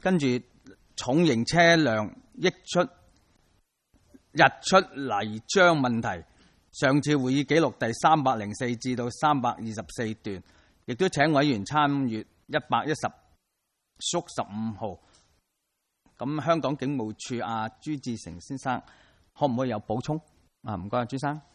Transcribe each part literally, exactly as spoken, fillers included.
跟住重型車輛溢出溢出泥漿問題。上次會議記錄第三百零四至到三百二十四段，亦都請委員參閱一百一十縮十五號。咁香港警務處阿朱志成先生，可唔可以有補充？啊，唔該，朱生。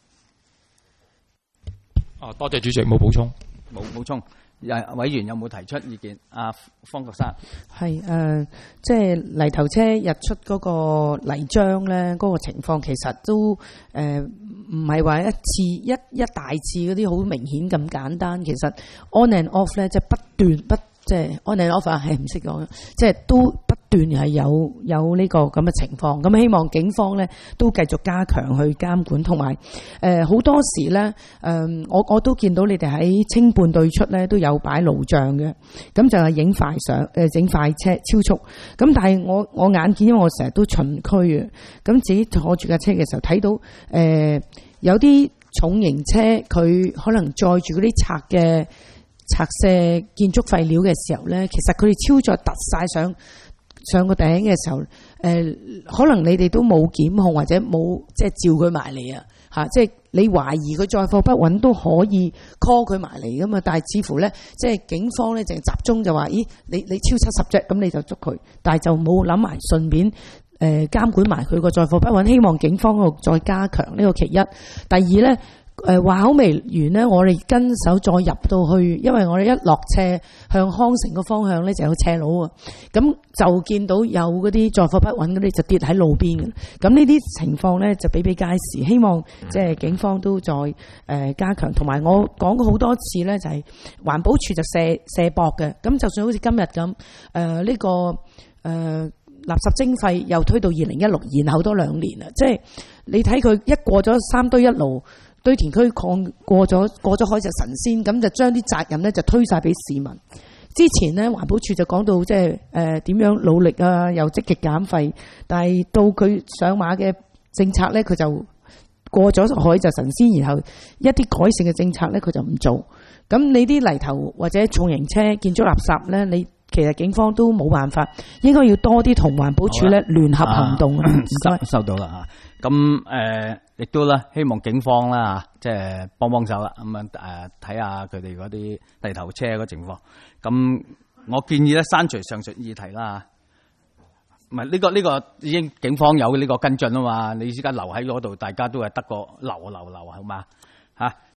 啊，多謝主席，冇補充。 冇補充。委員有冇提出意見？阿方國珊。 係誒、呃，即係泥頭車日出嗰個泥漿咧，嗰、那個情況其實都誒唔係話一次一一大次嗰啲好明顯咁簡單。其實 on and off 咧，即係不斷不即係 on and off 係唔識講，即係都不斷係有有呢個咁嘅情況。咁希望警方咧都繼續加強去監管，同埋誒好多時咧誒、呃，我我都見到你哋喺清半對出咧都有擺路障嘅，咁就係影快相誒整快車超速。咁但係我我眼見，因為我成日都巡區啊，咁自己坐住架車嘅時候睇到誒、呃、有啲重型車佢可能載住嗰啲拆嘅拆卸建築廢料嘅時候咧，其實佢哋超載突晒上上個頂嘅時候，誒、呃、可能你哋都冇檢控或者冇即係召佢埋嚟啊嚇，即係你懷疑佢載貨不穩都可以 call 佢埋嚟噶嘛，但係似乎咧即係警方咧淨係集中就話，咦你你超七十啫，咁你就捉佢，但係就冇諗埋順便誒、呃、監管埋佢個載貨不穩，希望警方嗰度再加強呢個其一。第二咧。誒話口未完呢，我哋跟手再入到去，因為我哋一落車向康城個方向咧就有斜路啊，咁就見到有嗰啲載貨不穩嗰啲就跌喺路邊嘅。咁呢啲情況咧就比比皆是，希望即係警方都再誒加強。同埋我講過好多次咧，就係環保署就卸卸膊嘅。咁就算好似今日咁誒呢個誒、呃、垃圾徵費又推到二零一六，延後多兩年啦。即係你睇佢一過咗三堆一爐。堆填區擴過咗過咗海就神仙，咁就將啲責任咧就推晒俾市民。之前咧環保署就講到即係誒點樣努力啊，又積極減廢，但係到佢上馬嘅政策咧，佢就過咗海就神仙，然後一啲改善嘅政策咧佢就唔做。咁你啲泥頭或者重型車建築垃圾咧，你其實警方都冇辦法，應該要多啲同環保署咧聯合行動啊！唔該， 收到啦嚇。咁誒，亦都啦，希望警方啦嚇，即係幫幫手啦。咁啊誒，睇下佢哋嗰啲泥頭車嗰情況。咁我建議咧刪除上述議題啦。唔係呢個呢個已經警方有呢個跟進啊嘛。你依家留喺嗰度，大家都係得個留留留係嘛嚇。